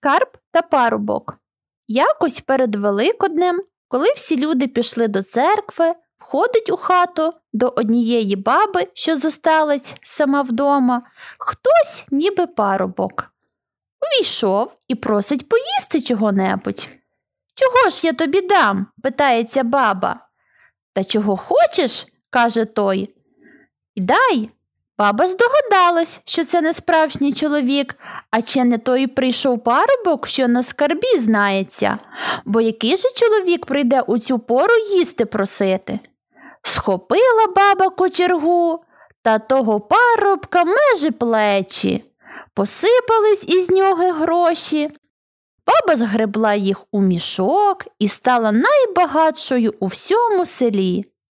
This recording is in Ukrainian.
Скарб та парубок. Якось перед Великоднем, коли всі люди пішли до церкви, входить у хату до однієї баби, що зосталась сама вдома, хтось ніби парубок. Увійшов і просить поїсти чого-небудь. «Чого ж я тобі дам?» – питається баба. «Та чого хочеш?» – каже той. «І дай». Баба здогадалась, що це не справжній чоловік, а чи не той прийшов парубок, що на скарбі знається, бо який же чоловік прийде у цю пору їсти просити? Схопила баба кочергу, та того парубка межі плечі. Посипались із нього гроші. Баба згребла їх у мішок і стала найбагатшою у всьому селі.